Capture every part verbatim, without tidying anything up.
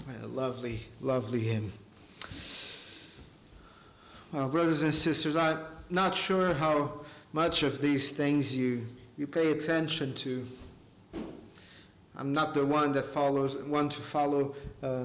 What a lovely, lovely hymn. Well, brothers and sisters, I'm not sure how much of these things you, you pay attention to. I'm not the one that follows, one to follow uh,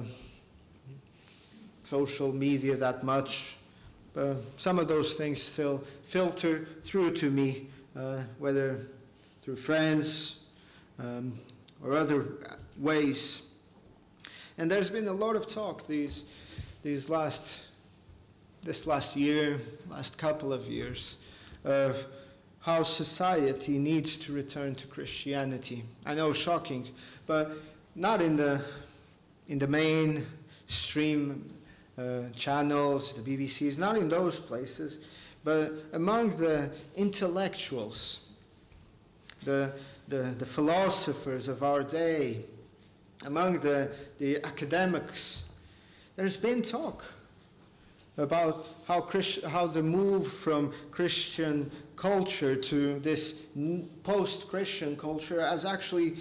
social media that much. But some of those things still filter through to me, uh, whether through friends um, or other ways. And there's been a lot of talk these, these last, this last year, last couple of years, of how society needs to return to Christianity. I know, shocking, but not in the, in the mainstream uh, channels, the B B Cs, not in those places, but among the intellectuals, the, the, the philosophers of our day, among the, the academics. There's been talk about how, Christ, how the move from Christian culture to this post-Christian culture has actually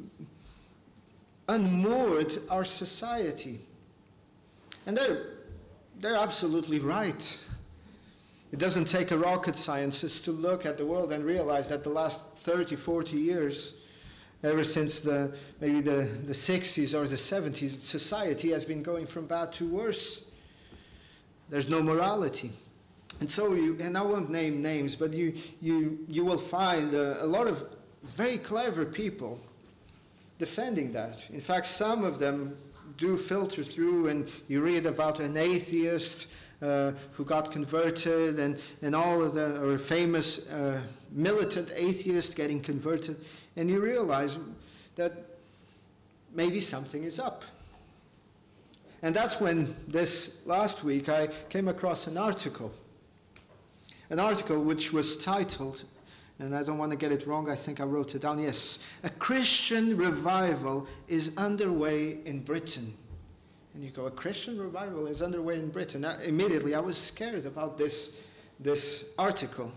unmoored our society. And they're, they're absolutely right. It doesn't take a rocket scientist to look at the world and realize that the last thirty, forty years, ever since the maybe the, the sixties or the seventies, society has been going from bad to worse. There's no morality. And so you, and I won't name names, but you, you, you will find a, a lot of very clever people defending that. In fact, some of them do filter through, and you read about an atheist uh, who got converted, and, and all of the, or a famous uh, militant atheist getting converted, and you realize that maybe something is up. And that's when this last week I came across an article, an article which was titled, and I don't want to get it wrong, I think I wrote it down, yes, "A Christian Revival is Underway in Britain." And you go, a Christian revival is underway in Britain. I, immediately I was scared about this, this article.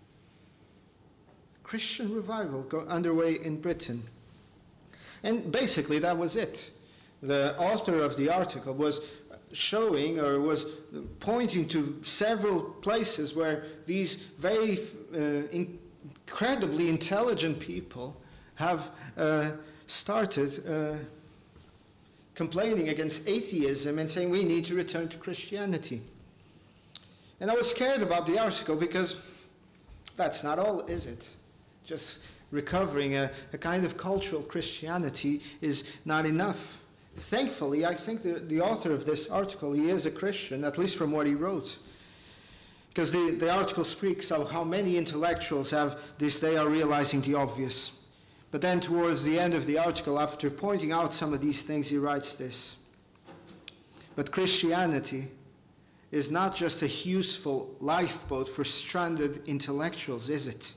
Christian revival go underway in Britain. And basically that was it. The author of the article was showing or was pointing to several places where these very uh, incredibly intelligent people have uh, started uh, complaining against atheism and saying we need to return to Christianity. And I was scared about the article because that's not all, is it? Just recovering a, a kind of cultural Christianity is not enough. Thankfully, I think the, the author of this article, he is a Christian, at least from what he wrote. Because the, the article speaks of how many intellectuals have this day are realizing the obvious. But then towards the end of the article, after pointing out some of these things, he writes this: "But Christianity is not just a useful lifeboat for stranded intellectuals, is it?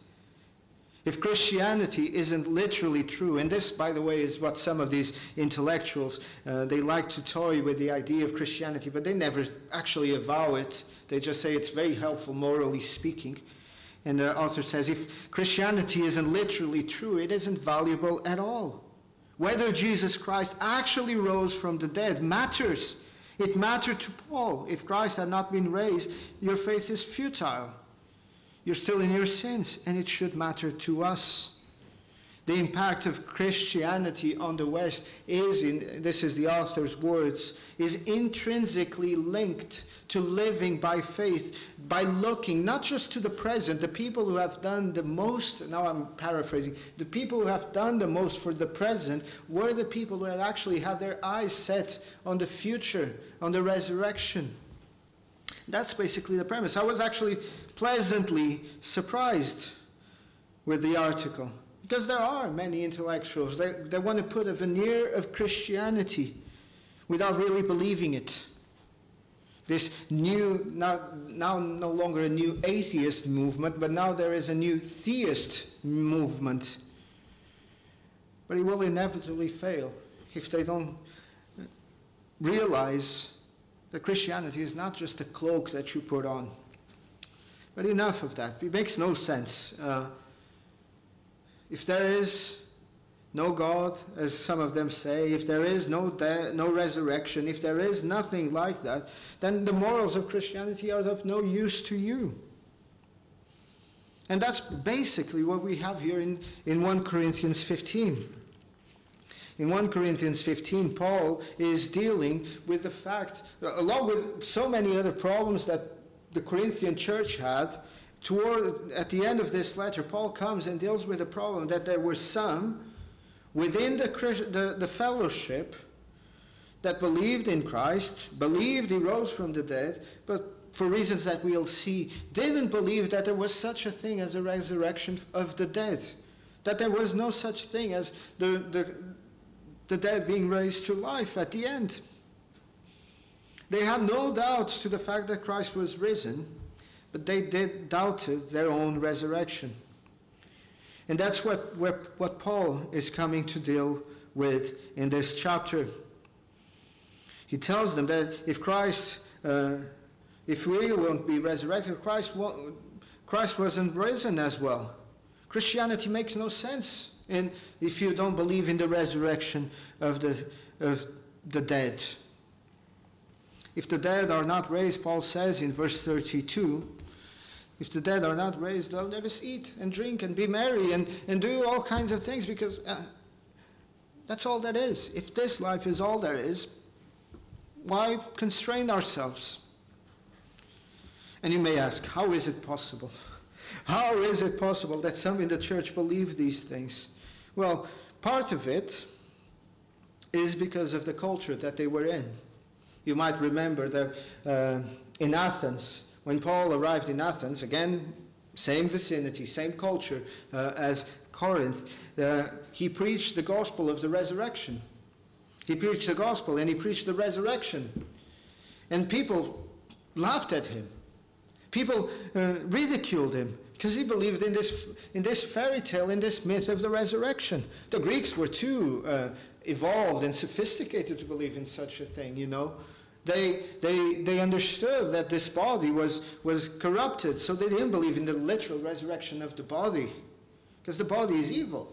If Christianity isn't literally true," and this, by the way, is what some of these intellectuals, uh, they like to toy with the idea of Christianity, but they never actually avow it. They just say it's very helpful, morally speaking. And the author says, if Christianity isn't literally true, it isn't valuable at all. Whether Jesus Christ actually rose from the dead matters. It mattered to Paul. If Christ had not been raised, your faith is futile. You're still in your sins, and it should matter to us. The impact of Christianity on the West is, in, this is the author's words, is intrinsically linked to living by faith, by looking not just to the present, the people who have done the most, now I'm paraphrasing, the people who have done the most for the present were the people who had actually had their eyes set on the future, on the resurrection. That's basically the premise. I was actually pleasantly surprised with the article, because there are many intellectuals that, that want to put a veneer of Christianity without really believing it. This new, now, now no longer a new atheist movement, but now there is a new theist movement. But it will inevitably fail if they don't realize that Christianity is not just a cloak that you put on. But enough of that. It makes no sense. Uh, if there is no God, as some of them say, if there is no de- no resurrection, if there is nothing like that, then the morals of Christianity are of no use to you. And that's basically what we have here in, in First Corinthians fifteen. In First Corinthians fifteen, Paul is dealing with the fact, along with so many other problems that the Corinthian church had, toward, at the end of this letter, Paul comes and deals with the problem that there were some within the, the, the fellowship that believed in Christ, believed he rose from the dead, but for reasons that we'll see, didn't believe that there was such a thing as a resurrection of the dead, that there was no such thing as the, the, the dead being raised to life at the end. They had no doubts to the fact that Christ was risen, but they did doubted their own resurrection. And that's what, what, what Paul is coming to deal with in this chapter. He tells them that if Christ, uh, if we won't be resurrected, Christ, won't, Christ wasn't risen as well. Christianity makes no sense in, if you don't believe in the resurrection of the, of the dead. If the dead are not raised, Paul says in verse thirty-two, if the dead are not raised, they'll let us eat and drink and be merry and, and do all kinds of things, because uh, that's all that is. If this life is all there is, why constrain ourselves? And you may ask, how is it possible? How is it possible that some in the church believe these things? Well, part of it is because of the culture that they were in. You might remember that uh, in Athens, when Paul arrived in Athens, again, same vicinity, same culture uh, as Corinth, uh, he preached the gospel of the resurrection. He preached the gospel and he preached the resurrection. And people laughed at him. People uh, ridiculed him because he believed in this, in this fairy tale, in this myth of the resurrection. The Greeks were too uh, evolved and sophisticated to believe in such a thing, you know. They, they, they understood that this body was, was corrupted, so they didn't believe in the literal resurrection of the body, because the body is evil.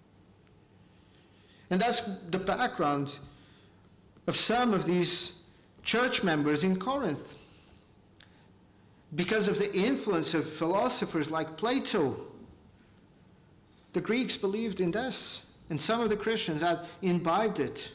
And that's the background of some of these church members in Corinth. Because of the influence of philosophers like Plato, the Greeks believed in this, and some of the Christians had imbibed it.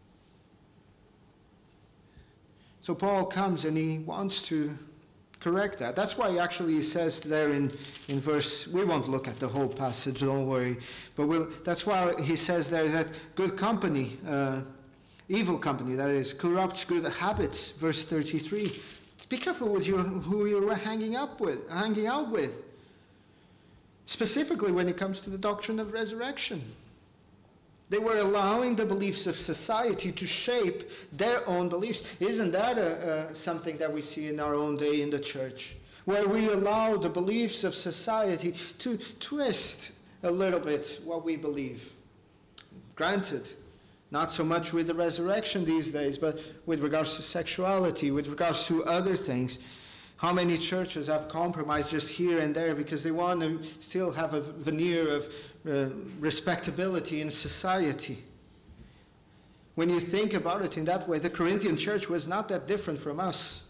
So Paul comes and he wants to correct that. That's why actually he says there in, in verse, we won't look at the whole passage, don't worry, but we'll, that's why he says there that good company, uh, evil company, that is, corrupts good habits, verse thirty-three. Be careful with you, who you're hanging up with, hanging out with, specifically when it comes to the doctrine of resurrection. They were allowing the beliefs of society to shape their own beliefs. Isn't that a, a, something that we see in our own day in the church? Where we allow the beliefs of society to twist a little bit what we believe. Granted, not so much with the resurrection these days, but with regards to sexuality, with regards to other things. How many churches have compromised just here and there because they want to still have a veneer of uh, respectability in society? When you think about it in that way, the Corinthian church was not that different from us.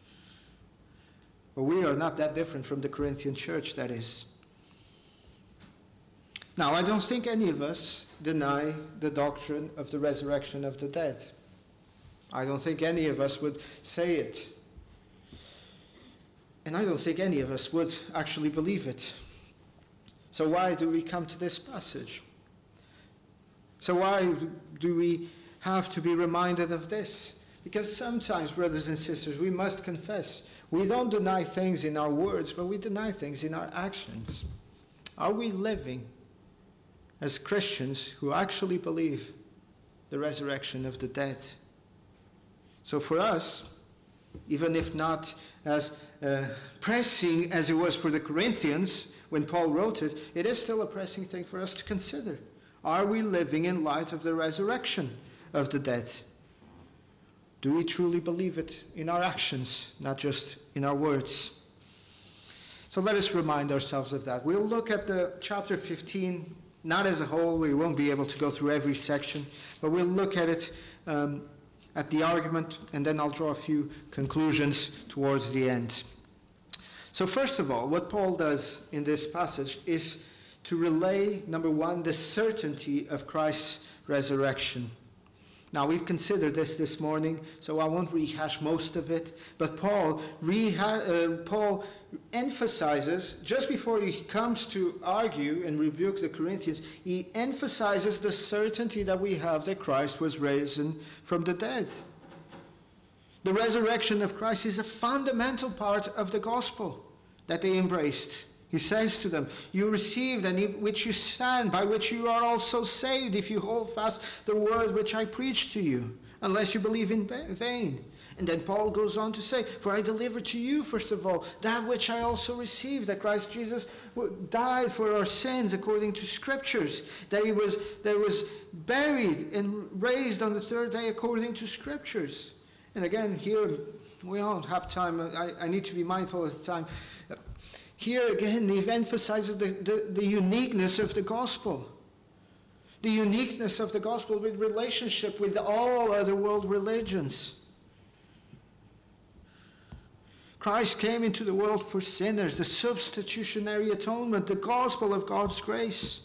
But we are not that different from the Corinthian church, that is. Now, I don't think any of us deny the doctrine of the resurrection of the dead. I don't think any of us would say it. And I don't think any of us would actually believe it. So why do we come to this passage? So why do we have to be reminded of this? Because sometimes, brothers and sisters, we must confess, we don't deny things in our words, but we deny things in our actions. Are we living as Christians who actually believe the resurrection of the dead? So for us, even if not as uh, pressing as it was for the Corinthians when Paul wrote it, it is still a pressing thing for us to consider. Are we living in light of the resurrection of the dead? Do we truly believe it in our actions, not just in our words? So let us remind ourselves of that. We'll look at the chapter fifteen Not as a whole, we won't be able to go through every section, but we'll look at it um, at the argument, and then I'll draw a few conclusions towards the end. So first of all, what Paul does in this passage is to relay, number one, the certainty of Christ's resurrection. Now, we've considered this this morning, so I won't rehash most of it, but Paul, reha- uh, Paul emphasizes, just before he comes to argue and rebuke the Corinthians, he emphasizes the certainty that we have that Christ was risen from the dead. The resurrection of Christ is a fundamental part of the gospel that they embraced. He says to them, you received and in which you stand, by which you are also saved, if you hold fast the word which I preached to you, unless you believe in vain. And then Paul goes on to say, for I delivered to you, first of all, that which I also received, that Christ Jesus died for our sins according to Scriptures, that he was, that he was buried and raised on the third day according to Scriptures. And again, here, we don't have time. I, I need to be mindful of the time. Here again, he emphasizes the, the, the uniqueness of the gospel. The uniqueness of the gospel with relationship with all other world religions. Christ came into the world for sinners, the substitutionary atonement, the gospel of God's grace.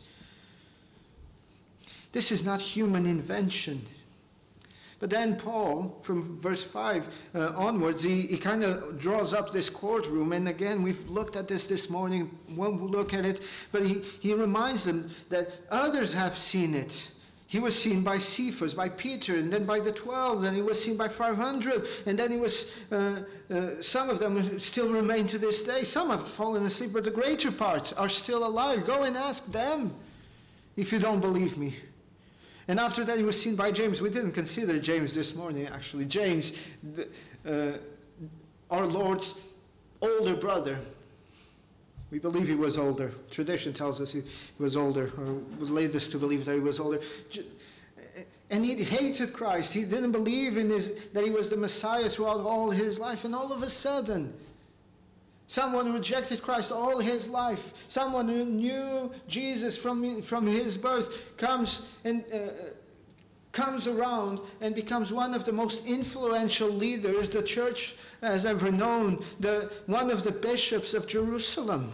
This is not human invention. But then Paul, from verse five uh, onwards, he, he kind of draws up this courtroom. And again, we've looked at this this morning, won't look at it. But he, he reminds them that others have seen it. He was seen by Cephas, by Peter, and then by the twelve. Then he was seen by five hundred. And then he was, uh, uh, some of them still remain to this day. Some have fallen asleep, but the greater part are still alive. Go and ask them if you don't believe me. And after that, he was seen by James. We didn't consider James this morning, actually. James, the, uh, our Lord's older brother. We believe he was older. Tradition tells us he was older, or would lead us to believe that he was older. And he hated Christ. He didn't believe in his, that he was the Messiah throughout all his life. And all of a sudden, someone rejected Christ all his life. Someone who knew Jesus from, from his birth comes and uh, comes around and becomes one of the most influential leaders the church has ever known, the, one of the bishops of Jerusalem.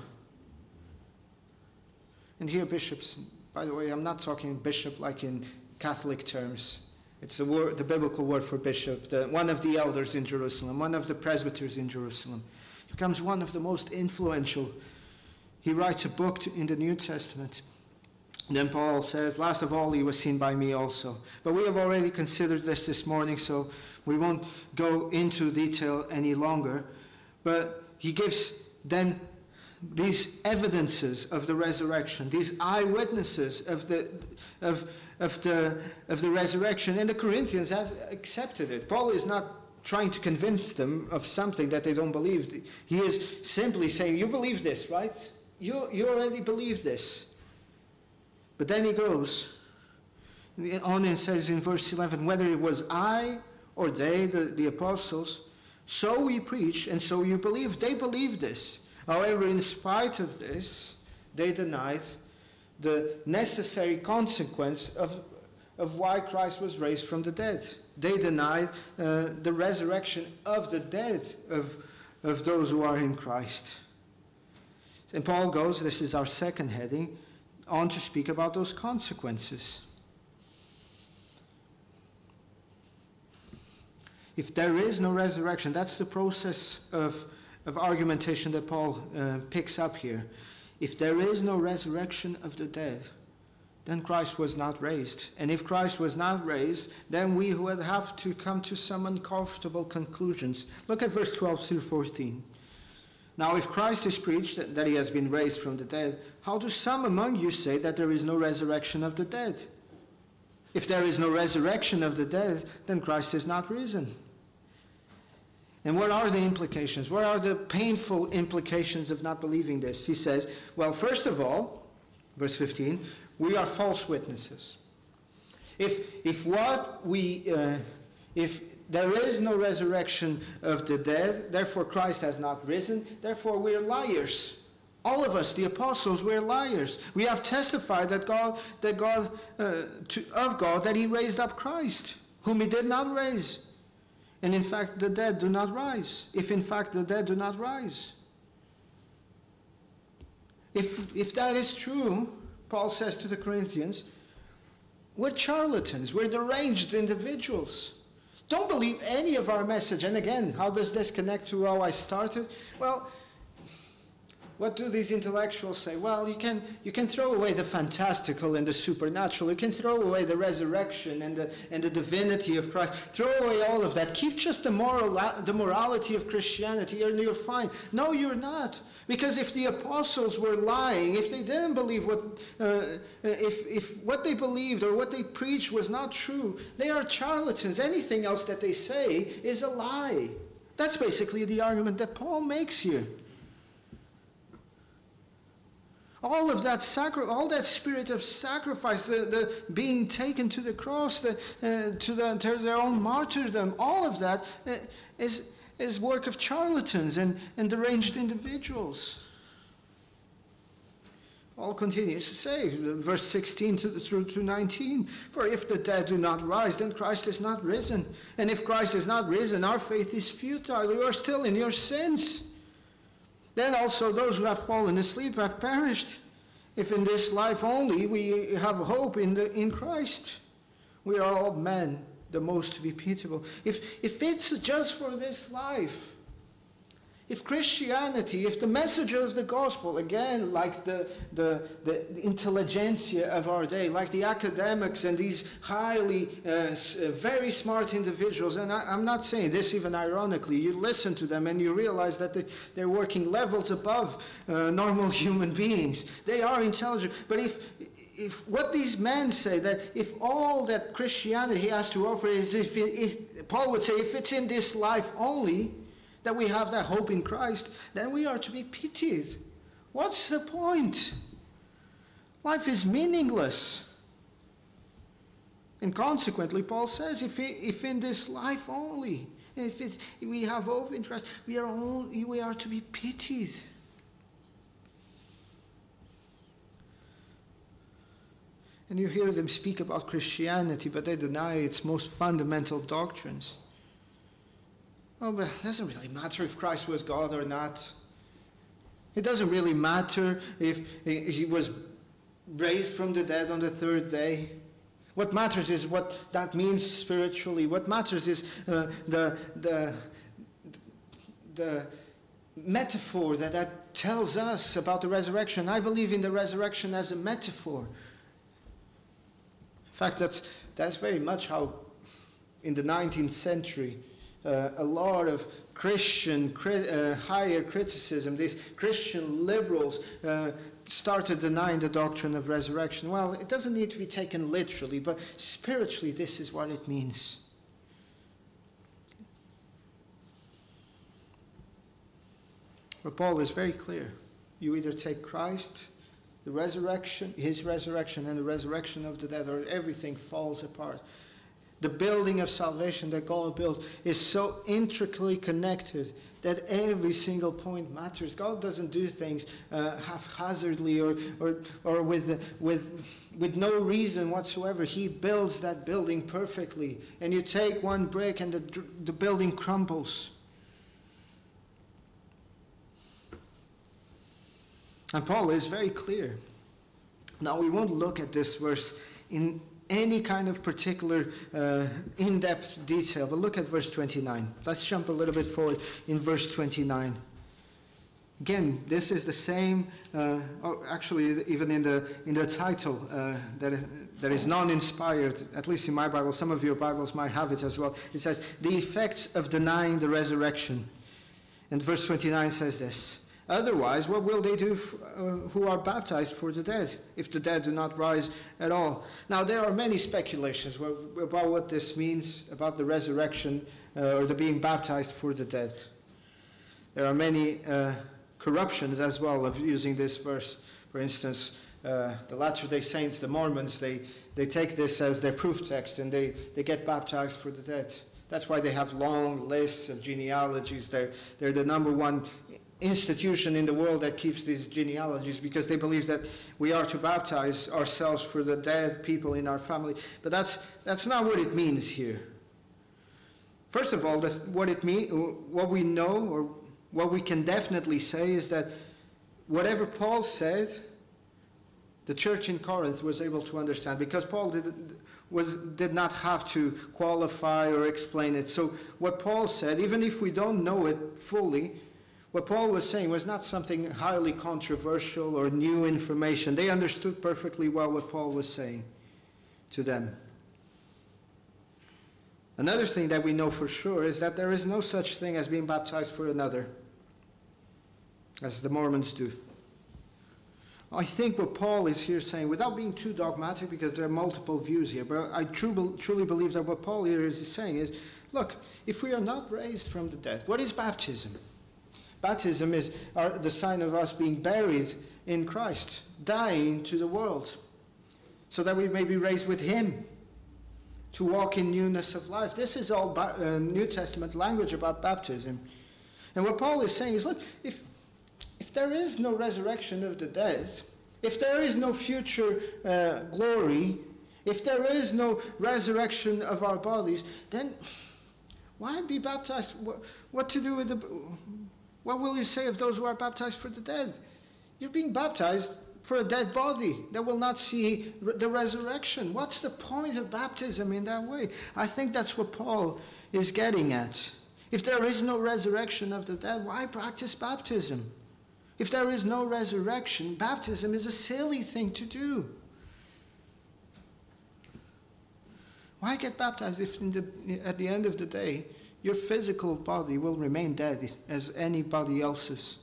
And here bishops, by the way, I'm not talking bishop like in Catholic terms. It's the, word, the biblical word for bishop, the, one of the elders in Jerusalem, one of the presbyters in Jerusalem. He becomes one of the most influential. He writes a book to, in the New Testament. And then Paul says, last of all, he was seen by me also. But we have already considered this this morning, so we won't go into detail any longer. But he gives then these evidences of the resurrection, these eyewitnesses of the, of, of the, of the resurrection. And the Corinthians have accepted it. Paul is not trying to convince them of something that they don't believe. He is simply saying, you believe this, right? You, you already believe this. But then he goes on and says in verse eleven, whether it was I or they, the, the apostles, so we preach and so you believe. They believed this. However, in spite of this, they denied the necessary consequence of, of why Christ was raised from the dead. They denied uh, the resurrection of the dead, of, of those who are in Christ. And Paul goes, this is our second heading, on to speak about those consequences. If there is no resurrection, that's the process of, of argumentation that Paul uh, picks up here. If there is no resurrection of the dead, then Christ was not raised. And if Christ was not raised, then we would have to come to some uncomfortable conclusions. Look at verse twelve through fourteen. Now, if Christ is preached that, that he has been raised from the dead, how do some among you say that there is no resurrection of the dead? If there is no resurrection of the dead, then Christ is not risen. And what are the implications? What are the painful implications of not believing this? He says, well, first of all, verse fifteen, we are false witnesses. If, if what we, uh, if there is no resurrection of the dead, therefore Christ has not risen, therefore we are liars. All of us, the apostles, were liars. We have testified that God, that God, uh, to, of God, that he raised up Christ, whom he did not raise. And in fact, the dead do not rise. If in fact the dead do not rise. If, if that is true, Paul says to the Corinthians, we're charlatans, we're deranged individuals. Don't believe any of our message. And again, how does this connect to how I started? Well, what do these intellectuals say? Well, you can, you can throw away the fantastical and the supernatural. You can throw away the resurrection and the, and the divinity of Christ. Throw away all of that. Keep just the, moral, the morality of Christianity and you're fine. No, you're not. Because if the apostles were lying, if they didn't believe what, uh, if, if what they believed or what they preached was not true, they are charlatans. Anything else that they say is a lie. That's basically the argument that Paul makes here. All of that sacri- all that spirit of sacrifice, the, the being taken to the cross, the, uh, to, the, to their own martyrdom, all of that uh, is, is work of charlatans and, and deranged individuals. Paul continues to say, verse sixteen to, through to nineteen, for if the dead do not rise, then Christ is not risen. And if Christ is not risen, our faith is futile. You are still in your sins. Then also those who have fallen asleep have perished. If in this life only we have hope in, the, in Christ, we are all men, the most to be pitiable. If, if it's just for this life, if Christianity, if the message of the gospel, again, like the, the, the intelligentsia of our day, like the academics and these highly, uh, very smart individuals, and I, I'm not saying this even ironically, you listen to them and you realize that they, they're working levels above uh, normal human beings. They are intelligent. But if, if what these men say, that if all that Christianity has to offer is, if, it, if Paul would say, if it's in this life only, that we have that hope in Christ, then we are to be pitied. What's the point? Life is meaningless. And consequently, Paul says, if, if in this life only, if, it, if we have hope in Christ, we are, all, we are to be pitied. And you hear them speak about Christianity, but they deny its most fundamental doctrines. Oh, but it doesn't really matter if Christ was God or not. It doesn't really matter if he was raised from the dead on the third day. What matters is what that means spiritually. What matters is uh, the, the, the metaphor that that tells us about the resurrection. I believe in the resurrection as a metaphor. In fact, that's, that's very much how in the nineteenth century, Uh, a lot of Christian cri- uh, higher criticism, these Christian liberals uh, started denying the doctrine of resurrection. Well, it doesn't need to be taken literally, but spiritually this is what it means. But Paul is very clear. You either take Christ, the resurrection, his resurrection, and the resurrection of the dead, or everything falls apart. The building of salvation that God built is so intricately connected that every single point matters. God doesn't do things uh, haphazardly or, or, or with, with, with no reason whatsoever. He builds that building perfectly. And you take one brick and the, the building crumbles. And Paul is very clear. Now, we won't look at this verse in any kind of particular uh, in-depth detail, but look at verse twenty-nine. Let's jump a little bit forward in verse twenty-nine. Again, this is the same, uh, oh, actually even in the in the title uh, that, that is non-inspired, at least in my Bible, some of your Bibles might have it as well. It says, the effects of denying the resurrection. And verse twenty-nine says this, otherwise, what will they do f- uh, who are baptized for the dead, if the dead do not rise at all? Now, there are many speculations about what this means, about the resurrection uh, or the being baptized for the dead. There are many uh, corruptions as well of using this verse. For instance, uh, the Latter-day Saints, the Mormons, they, they take this as their proof text and they, they get baptized for the dead. That's why they have long lists of genealogies. They're, they're the number one institution in the world that keeps these genealogies, because they believe that we are to baptize ourselves for the dead people in our family. But that's that's not what it means here. First of all, the, what it mean, what we know, or what we can definitely say, is that whatever Paul said, the church in Corinth was able to understand, because Paul did, was, did not have to qualify or explain it. So what Paul said, even if we don't know it fully, what Paul was saying was not something highly controversial or new information. They understood perfectly well what Paul was saying to them. Another thing that we know for sure is that there is no such thing as being baptized for another, as the Mormons do. I think what Paul is here saying, without being too dogmatic, because there are multiple views here, but I truly, truly believe that what Paul here is saying is, look, if we are not raised from the dead, what is baptism? Baptism is our, the sign of us being buried in Christ, dying to the world, so that we may be raised with him, to walk in newness of life. This is all ba- uh, New Testament language about baptism. And what Paul is saying is, look, if, if there is no resurrection of the dead, if there is no future uh, glory, if there is no resurrection of our bodies, then why be baptized? What, what to do with the... What will you say of those who are baptized for the dead? You're being baptized for a dead body that will not see re- the resurrection. What's the point of baptism in that way? I think that's what Paul is getting at. If there is no resurrection of the dead, why practice baptism? If there is no resurrection, baptism is a silly thing to do. Why get baptized if in the, at the end of the day, your physical body will remain dead as anybody else's?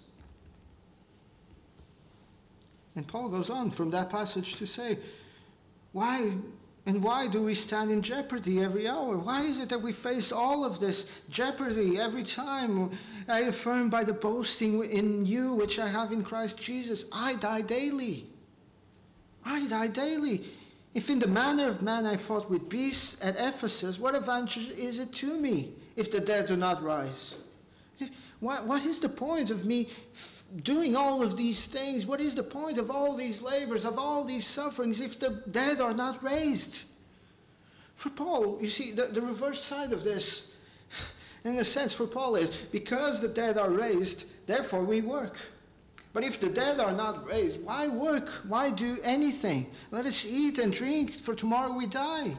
And Paul goes on from that passage to say, why and why do we stand in jeopardy every hour? Why is it that we face all of this jeopardy every time? I affirm by the boasting in you which I have in Christ Jesus, I die daily. I die daily. If in the manner of man I fought with beasts at Ephesus, what advantage is it to me if the dead do not rise? What, what is the point of me f- doing all of these things? What is the point of all these labors, of all these sufferings, if the dead are not raised? For Paul, you see, the, the reverse side of this, in a sense, for Paul is, because the dead are raised, therefore we work. But if the dead are not raised, why work? Why do anything? Let us eat and drink, for tomorrow we die.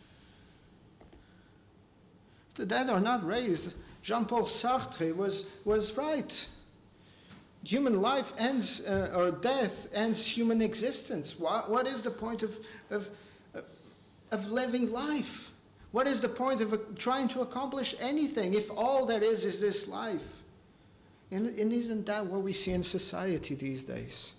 If the dead are not raised, Jean-Paul Sartre was, was right. Human life ends, uh, or death ends human existence. What, what is the point of, of, of living life? What is the point of uh, trying to accomplish anything if all there is is this life? And, and isn't that what we see in society these days?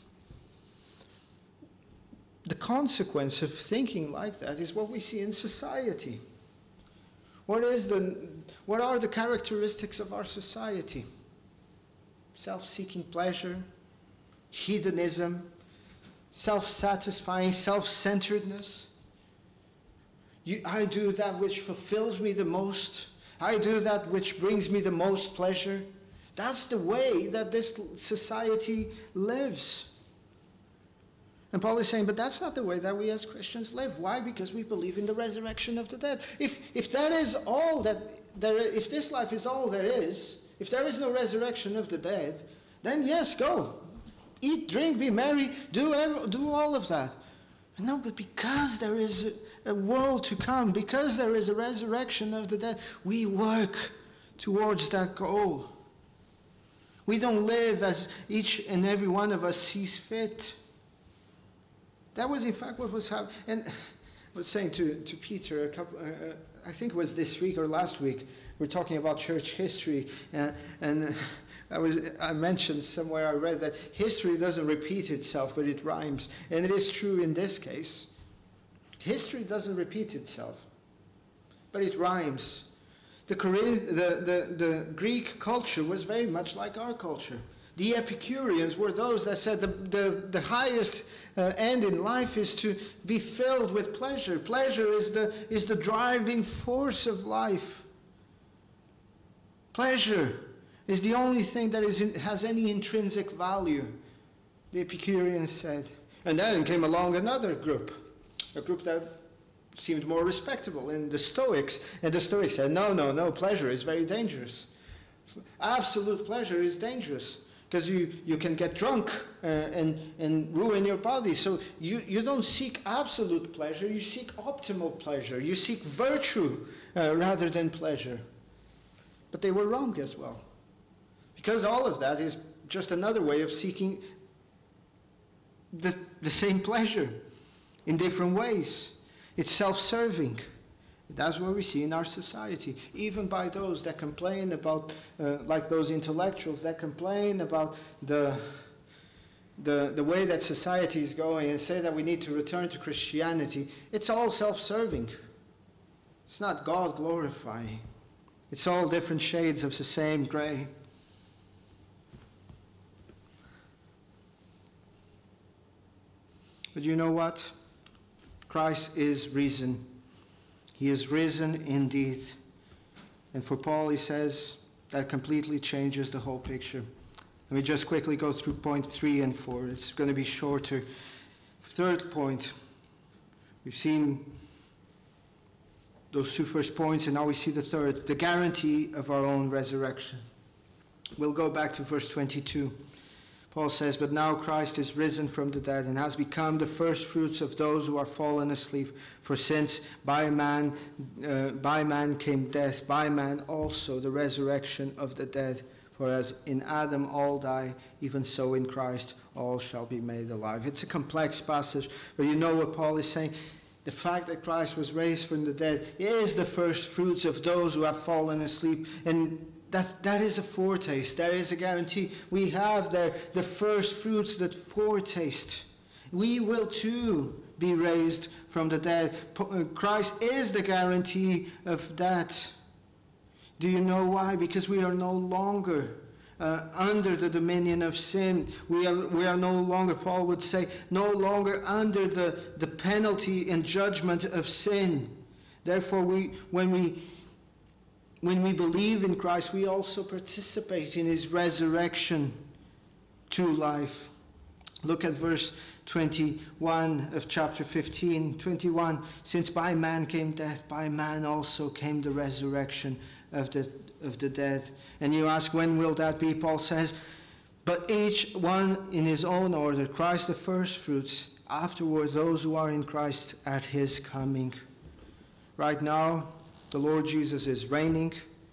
The consequence of thinking like that is what we see in society. What is the, what are the characteristics of our society? Self-seeking pleasure, hedonism, self-satisfying, self-centeredness. You, I do that which fulfills me the most. I do that which brings me the most pleasure. That's the way that this society lives. And Paul is saying, but that's not the way that we as Christians live. Why? Because we believe in the resurrection of the dead. If if that is all that there, if this life is all there is, if there is no resurrection of the dead, then yes, go. Eat, drink, be merry, do, do all of that. No, but because there is a, a world to come, because there is a resurrection of the dead, we work towards that goal. We don't live as each and every one of us sees fit. That was in fact what was happening. And I was saying to, to Peter, a couple, uh, I think it was this week or last week, we're talking about church history, uh, and I was I mentioned somewhere I read that history doesn't repeat itself, but it rhymes. And it is true in this case. History doesn't repeat itself, but it rhymes. The, Corinth, the, the, the Greek culture was very much like our culture. The Epicureans were those that said the, the, the highest uh, end in life is to be filled with pleasure. Pleasure is the, is the driving force of life. Pleasure. is the only thing that is in, has any intrinsic value, the Epicureans said. And then came along another group, a group that seemed more respectable, in the Stoics. And the Stoics said, no, no, no, pleasure is very dangerous. Absolute pleasure is dangerous, because you, you can get drunk uh, and, and ruin your body. So you, you don't seek absolute pleasure, you seek optimal pleasure. You seek virtue uh, rather than pleasure. But they were wrong as well. Because all of that is just another way of seeking the, the same pleasure in different ways. It's self-serving. That's what we see in our society. Even by those that complain about, uh, like those intellectuals that complain about the, the, the way that society is going and say that we need to return to Christianity, it's all self-serving. It's not God glorifying. It's all different shades of the same gray. But you know what? Christ is risen. He is risen indeed. And for Paul, he says, that completely changes the whole picture. Let me just quickly go through point three and four. It's going to be shorter. Third point. We've seen those two first points, and now we see the third, the guarantee of our own resurrection. We'll go back to verse twenty-two. Paul says, but now Christ is risen from the dead and has become the first fruits of those who are fallen asleep. For since by man, uh, by man came death, by man also the resurrection of the dead. For as in Adam all die, even so in Christ all shall be made alive. It's a complex passage, but you know what Paul is saying. The fact that Christ was raised from the dead is the first fruits of those who have fallen asleep. And That, that is a foretaste. There is a guarantee. We have there the first fruits, that foretaste. We will too be raised from the dead. Christ is the guarantee of that. Do you know why? Because we are no longer uh, under the dominion of sin. We are, we are no longer, Paul would say, no longer under the, the penalty and judgment of sin. Therefore, we when we When we believe in Christ, we also participate in his resurrection to life. Look at verse twenty-one of chapter fifteen. twenty-one, since by man came death, by man also came the resurrection of the, of the dead. And you ask, when will that be? Paul says, but each one in his own order, Christ the first fruits, afterward those who are in Christ at his coming. Right now, the Lord Jesus is reigning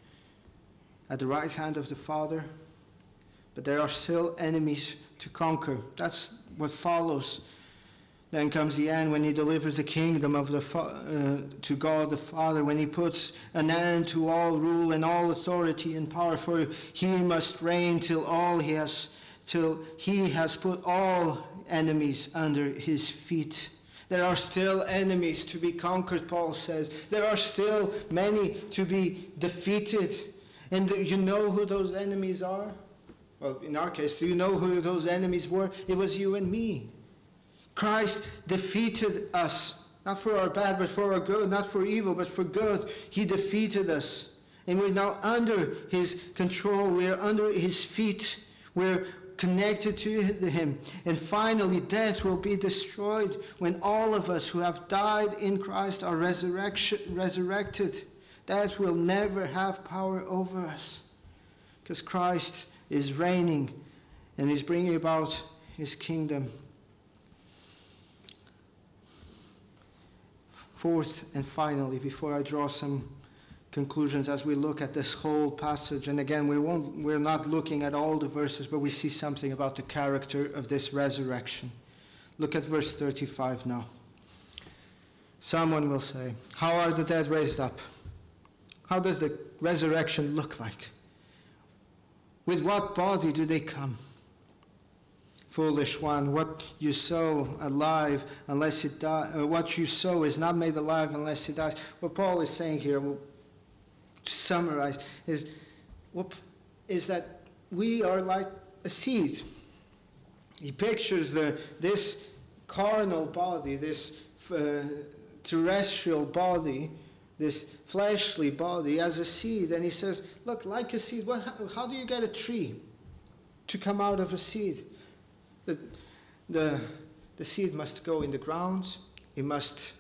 at the right hand of the Father, but there are still enemies to conquer. That's what follows. Then comes the end, when he delivers the kingdom of the uh, to God the Father, when he puts an end to all rule and all authority and power. For he must reign till all he has, till he has put all enemies under his feet. There are still enemies to be conquered, Paul says. There are still many to be defeated. And you know who those enemies are? Well, in our case, do you know who those enemies were? It was you and me. Christ defeated us. Not for our bad, but for our good. Not for evil, but for good. He defeated us. And we're now under his control. We're under his feet. We're connected to him. And finally, death will be destroyed when all of us who have died in Christ are resurrection, resurrected. Death will never have power over us, because Christ is reigning and is bringing about his kingdom. Fourth and finally, before I draw some conclusions as we look at this whole passage, and again, we won't, we're not looking at all the verses, but we see something about the character of this resurrection. Look at verse thirty-five now. Someone will say, how are the dead raised up? How does the resurrection look like? With what body do they come? Foolish one, what you sow alive unless it die, uh, what you sow is not made alive unless it dies. What Paul is saying here, well, to summarize, is, what, is that we are like a seed. He pictures the, this carnal body, this uh, terrestrial body, this fleshly body as a seed. And he says, look, like a seed, what, how, how do you get a tree to come out of a seed? The, the, the seed must go in the ground. It must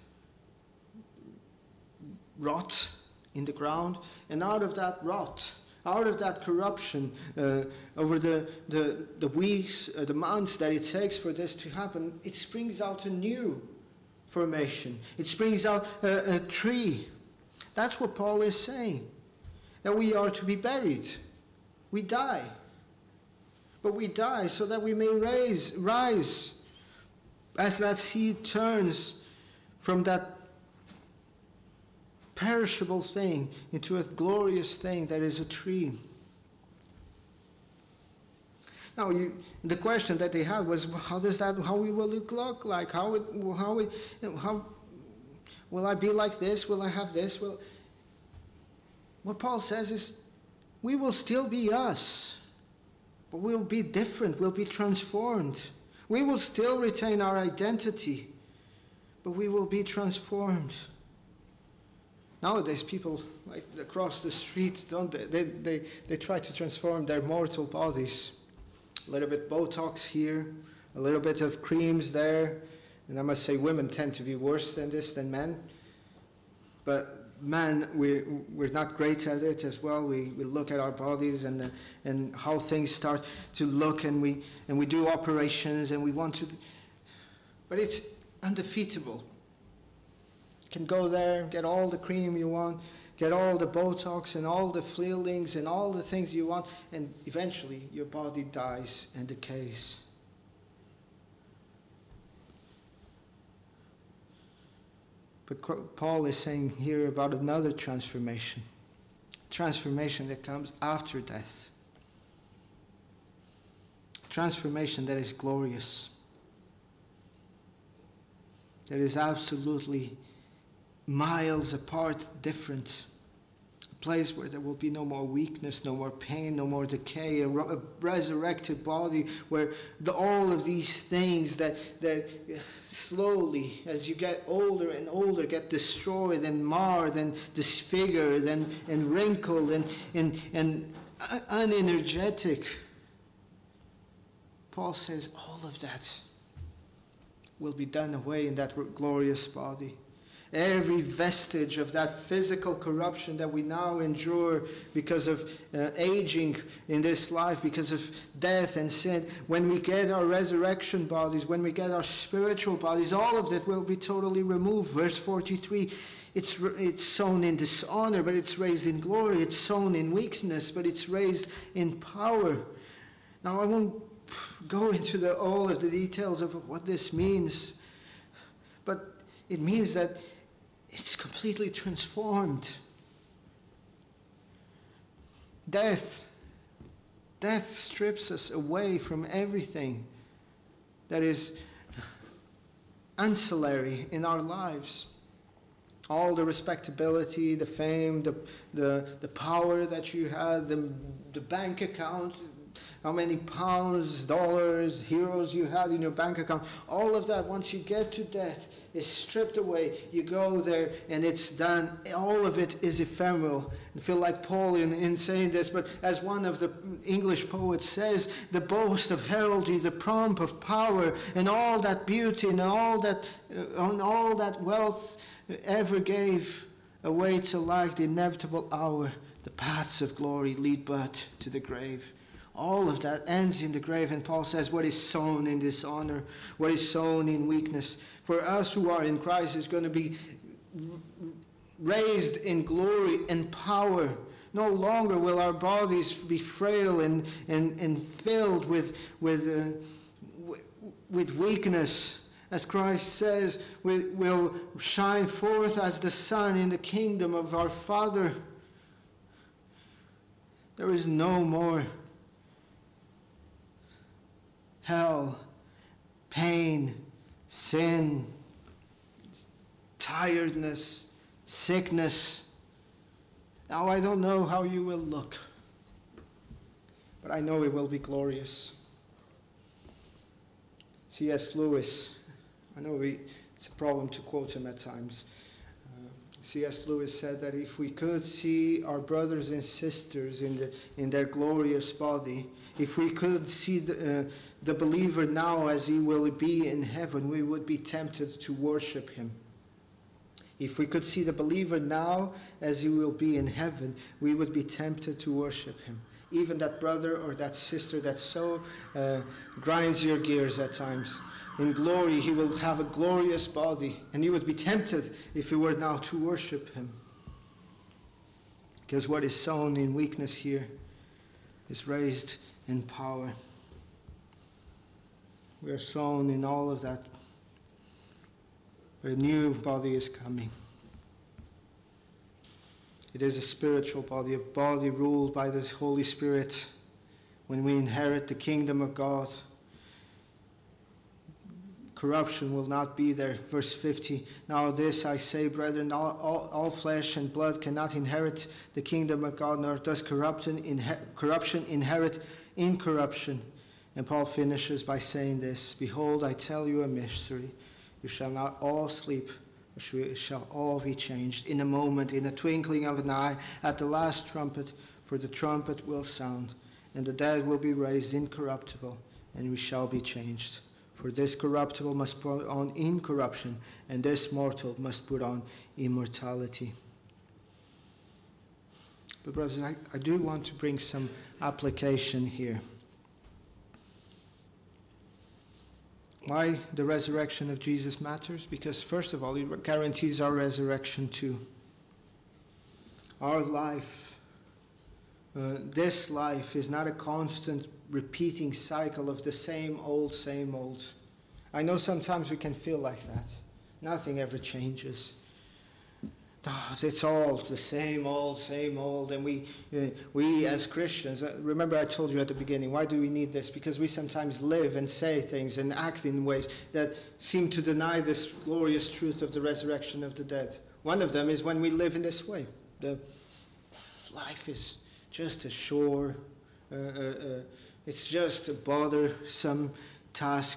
rot in the ground. And out of that rot, out of that corruption, uh, over the, the, the weeks, uh, the months that it takes for this to happen, it springs out a new formation. It springs out a, a tree. That's what Paul is saying. That we are to be buried. We die. But we die so that we may raise, rise as that seed turns from that perishable thing into a glorious thing that is a tree. Now, you, the question that they had was, how does that, how we will it look like? How, it, how, it, how will I be like this? Will I have this? Will, what Paul says is, we will still be us, but we'll be different. We'll be transformed. We will still retain our identity, but we will be transformed. Nowadays, people like across the streets, don't they? They, they, they try to transform their mortal bodies. A little bit Botox here, a little bit of creams there. And I must say women tend to be worse than this than men. But men, we, we're not great at it as well. We, we look at our bodies and, uh, and how things start to look, and we, and we do operations and we want to... But it's undefeatable. You can go there, get all the cream you want, get all the Botox and all the fillings and all the things you want, and eventually your body dies and decays. But Paul is saying here about another transformation. Transformation that comes after death. Transformation that is glorious. That is absolutely miles apart different. A place where there will be no more weakness, no more pain, no more decay, a, a resurrected body where the, all of these things that, that slowly, as you get older and older, get destroyed and marred and disfigured and, and wrinkled and, and, and unenergetic. Paul says all of that will be done away in that glorious body. Every vestige of that physical corruption that we now endure because of uh, aging in this life, because of death and sin, when we get our resurrection bodies, when we get our spiritual bodies, all of that will be totally removed. Verse forty-three, it's, it's sown in dishonor, but it's raised in glory. It's sown in weakness, but it's raised in power. Now, I won't go into the, all of the details of what this means, but it means that it's completely transformed. Death. Death strips us away from everything that is ancillary in our lives. All the respectability, the fame, the, the, the power that you had, the, the bank account, how many pounds, dollars, euros you had in your bank account, all of that, once you get to death, is stripped away. You go there and it's done. All of it is ephemeral. I feel like Paul in, in saying this, but as one of the English poets says, the boast of heraldry, the pomp of power, and all that beauty and all that, uh, and all that wealth ever gave awaits alike the inevitable hour. The paths of glory lead but to the grave. All of that ends in the grave, and Paul says what is sown in dishonor, what is sown in weakness, for us who are in Christ is going to be raised in glory and power. No longer will our bodies be frail and, and, and filled with, with, uh, with weakness. As Christ says, we will shine forth as the sun in the kingdom of our Father. There is no more hell, pain, sin, tiredness, sickness. Now I don't know how you will look, but I know it will be glorious. C S Lewis, I know we, it's a problem to quote him at times. Uh, C S Lewis said that if we could see our brothers and sisters in the in their glorious body, if we could see the, uh, the believer now as he will be in heaven, we would be tempted to worship him. If we could see the believer now as he will be in heaven, we would be tempted to worship him. Even that brother or that sister that so uh, grinds your gears at times. In glory, he will have a glorious body, and you would be tempted if you were now to worship him. Because what is sown in weakness here is raised in power. We are sown in all of that. But a new body is coming. It is a spiritual body, a body ruled by the Holy Spirit. When we inherit the kingdom of God, corruption will not be there. Verse fifty, now this I say, brethren, all, all, all flesh and blood cannot inherit the kingdom of God, nor does corruption, inher- corruption inherit incorruption. And Paul finishes by saying this, behold, I tell you a mystery. You shall not all sleep, but you shall all be changed in a moment, in a twinkling of an eye, at the last trumpet, for the trumpet will sound, and the dead will be raised incorruptible, and we shall be changed. For this corruptible must put on incorruption, and this mortal must put on immortality. But brothers, I, I do want to bring some application here. Why the resurrection of Jesus matters? Because first of all, it guarantees our resurrection too. Our life, uh, this life is not a constant repeating cycle of the same old, same old. I know sometimes we can feel like that. Nothing ever changes. Oh, it's all the same old, same old. And we, uh, we as Christians, uh, remember I told you at the beginning, why do we need this? Because we sometimes live and say things and act in ways that seem to deny this glorious truth of the resurrection of the dead. One of them is when we live in this way. The life is just a chore. Uh, uh, uh, it's just a bothersome task.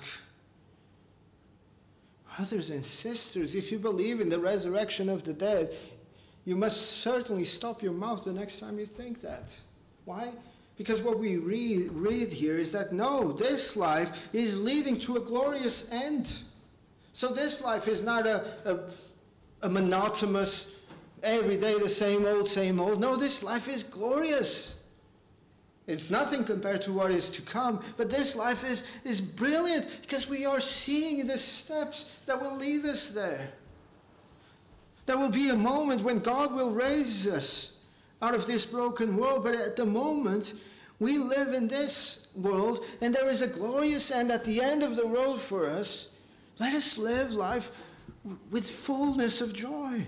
Brothers and sisters, if you believe in the resurrection of the dead, you must certainly stop your mouth the next time you think that. Why? Because what we read, read here is that no, this life is leading to a glorious end. So this life is not a, a, a monotonous, every day the same old, same old. No, this life is glorious. It's nothing compared to what is to come, but this life is, is brilliant because we are seeing the steps that will lead us there. There will be a moment when God will raise us out of this broken world, but at the moment we live in this world and there is a glorious end at the end of the road for us. Let us live life with fullness of joy.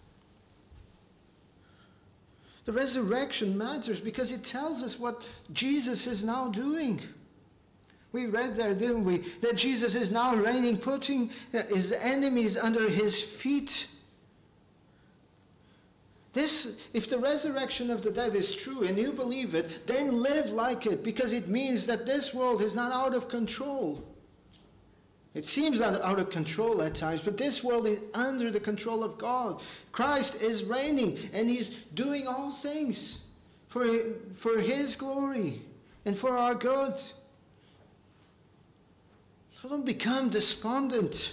The resurrection matters because it tells us what Jesus is now doing. We read there, didn't we, that Jesus is now reigning, putting his enemies under his feet. This, if the resurrection of the dead is true and you believe it, then live like it, because it means that this world is not out of control. It seems out of control at times, but this world is under the control of God. Christ is reigning, and he's doing all things for, for his glory and for our good. So don't become despondent,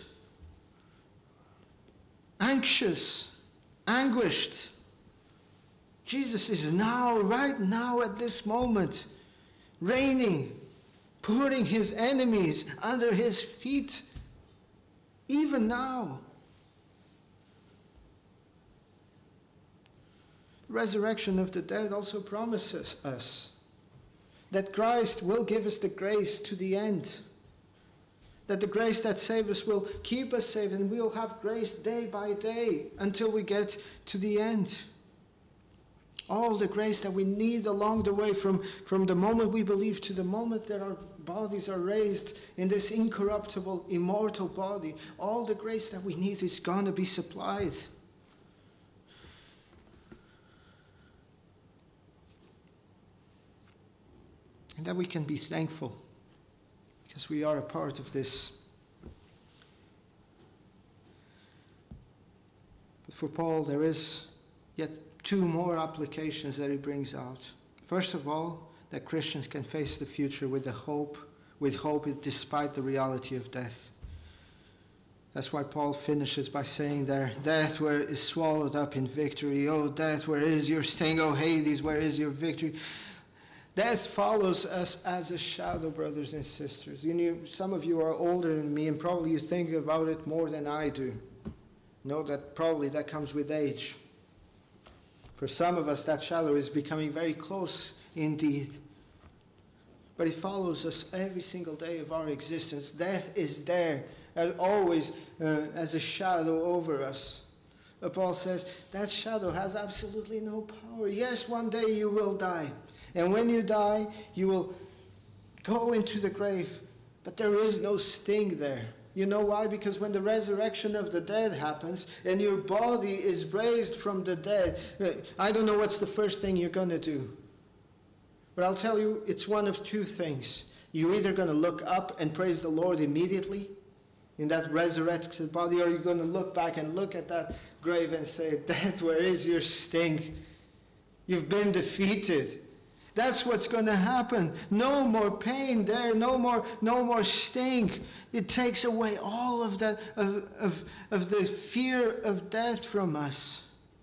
anxious, anguished. Jesus is now, right now at this moment, reigning, putting his enemies under his feet, even now. The resurrection of the dead also promises us that Christ will give us the grace to the end. That the grace that saves us will keep us saved, and we'll have grace day by day until we get to the end. All the grace that we need along the way from, from the moment we believe to the moment that our bodies are raised in this incorruptible, immortal body. All the grace that we need is going to be supplied. And that we can be thankful because we are a part of this. for Paul, there is yet two more applications that he brings out. First of all, that Christians can face the future with the hope, with hope despite the reality of death. That's why Paul finishes by saying there, death, where is swallowed up in victory? Oh, death, where is your sting? Oh, Hades, where is your victory? Death follows us as a shadow, brothers and sisters. You know, some of you are older than me, and probably you think about it more than I do. Know that probably that comes with age. For some of us, that shadow is becoming very close indeed. But it follows us every single day of our existence. Death is there, as always, uh, as a shadow over us. But Paul says, that shadow has absolutely no power. Yes, one day you will die. And when you die, you will go into the grave. But there is no sting there. You know why? Because when the resurrection of the dead happens and your body is raised from the dead, I don't know what's the first thing you're going to do. But I'll tell you, it's one of two things. You're either going to look up and praise the Lord immediately in that resurrected body, or you're going to look back and look at that grave and say, death, where is your sting? You've been defeated. That's what's going to happen. No more pain there, no more, no more sting. It takes away all of that, of, of, of the fear of death from us.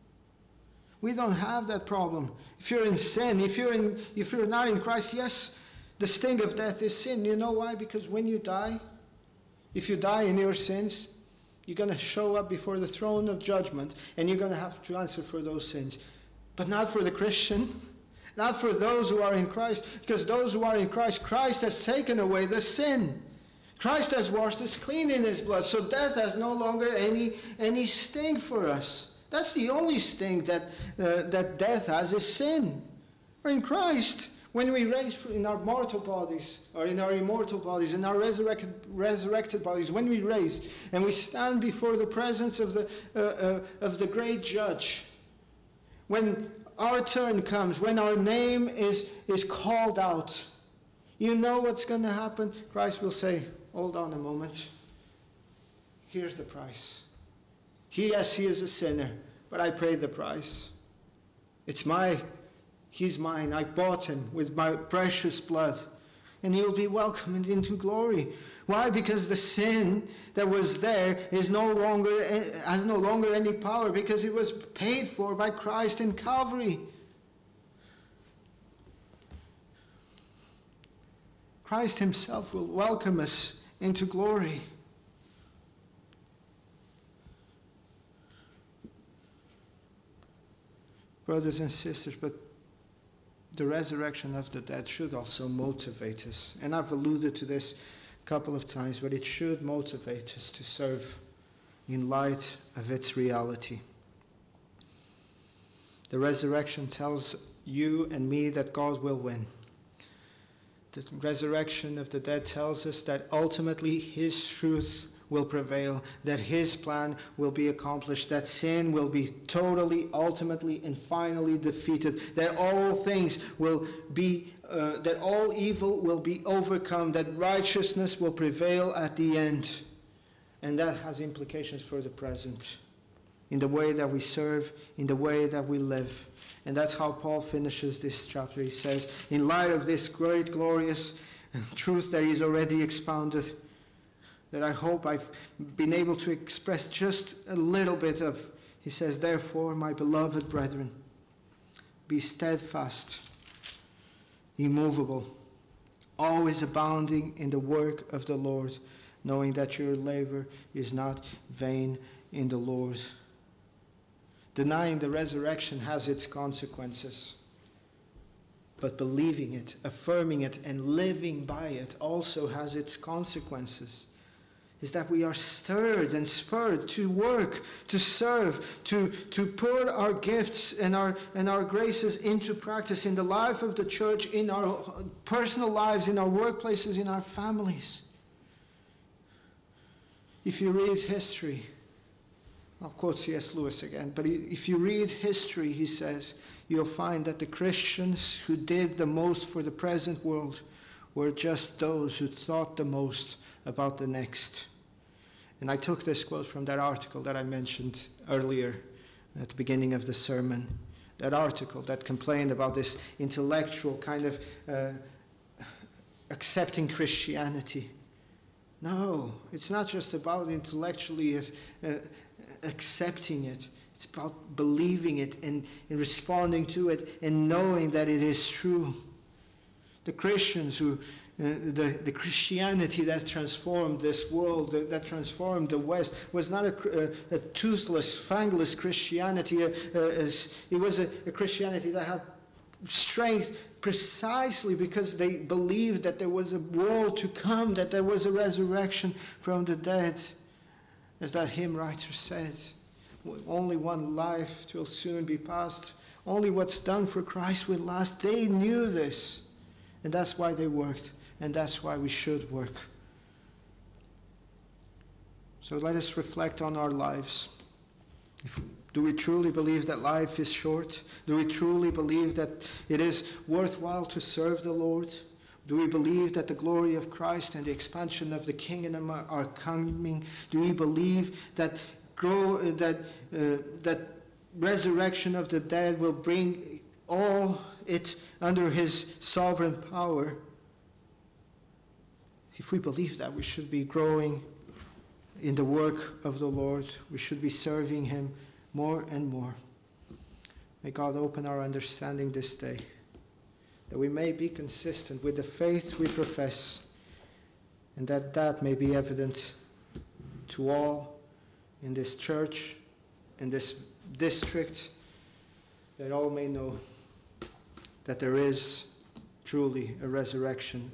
We don't have that problem. If you're in sin, if you're in, if you're not in Christ, yes, the sting of death is sin. You know why? Because when you die, if you die in your sins, you're going to show up before the throne of judgment, and you're going to have to answer for those sins. But not for the Christian. Not for those who are in Christ, because those who are in Christ, Christ has taken away the sin. Christ has washed us clean in his blood, so death has no longer any, any sting for us. That's the only sting that, uh, that death has, is sin. We're in Christ. When we raise in our mortal bodies, or in our immortal bodies, in our resurrected, resurrected bodies, when we raise and we stand before the presence of the, uh, uh, of the great judge, when our turn comes, when our name is, is called out, you know what's going to happen? Christ will say, hold on a moment. Here's the price. He, yes, he is a sinner, but I paid the price. It's my, he's mine. I bought him with my precious blood. And he will be welcomed into glory. Why? Because the sin that was there is no longer, has no longer any power, because it was paid for by Christ in Calvary. Christ himself will welcome us into glory. Brothers and sisters, but the resurrection of the dead should also motivate us. And I've alluded to this a couple of times, but it should motivate us to serve in light of its reality. The resurrection tells you and me that God will win. The resurrection of the dead tells us that ultimately his truth will prevail, that his plan will be accomplished, that sin will be totally, ultimately, and finally defeated, that all things will be, uh, that all evil will be overcome, that righteousness will prevail at the end. And that has implications for the present, in the way that we serve, in the way that we live. And that's how Paul finishes this chapter. He says, in light of this great, glorious truth that he's already expounded, that I hope I've been able to express just a little bit of. He says, therefore, my beloved brethren, be steadfast, immovable, always abounding in the work of the Lord, knowing that your labor is not vain in the Lord. Denying the resurrection has its consequences, but believing it, affirming it, and living by it also has its consequences. Is that we are stirred and spurred to work, to serve, to, to put our gifts and our, and our graces into practice in the life of the church, in our personal lives, in our workplaces, in our families. If you read history, I'll quote C S Lewis again, but if you read history, he says, you'll find that the Christians who did the most for the present world were just those who thought the most about the next. And I took this quote from that article that I mentioned earlier, at the beginning of the sermon. That article that complained about this intellectual kind of uh, accepting Christianity. No, it's not just about intellectually uh, accepting it. It's about believing it and, and responding to it and knowing that it is true. The Christians who, uh, the, the Christianity that transformed this world, that, that transformed the West, was not a, a, a toothless, fangless Christianity. A, a, a, it was a, a Christianity that had strength precisely because they believed that there was a world to come, that there was a resurrection from the dead. As that hymn writer said, only one life will soon be past. Only what's done for Christ will last. They knew this. And that's why they worked. And that's why we should work. So let us reflect on our lives. If, do we truly believe that life is short? Do we truly believe that it is worthwhile to serve the Lord? Do we believe that the glory of Christ and the expansion of the kingdom are coming? Do we believe that grow that uh, that resurrection of the dead will bring all it under his sovereign power? If we believe that, we should be growing in the work of the Lord. We should be serving him more and more. May God open our understanding this day, that we may be consistent with the faith we profess, and that that may be evident to all in this church, in this district, that all may know that there is truly a resurrection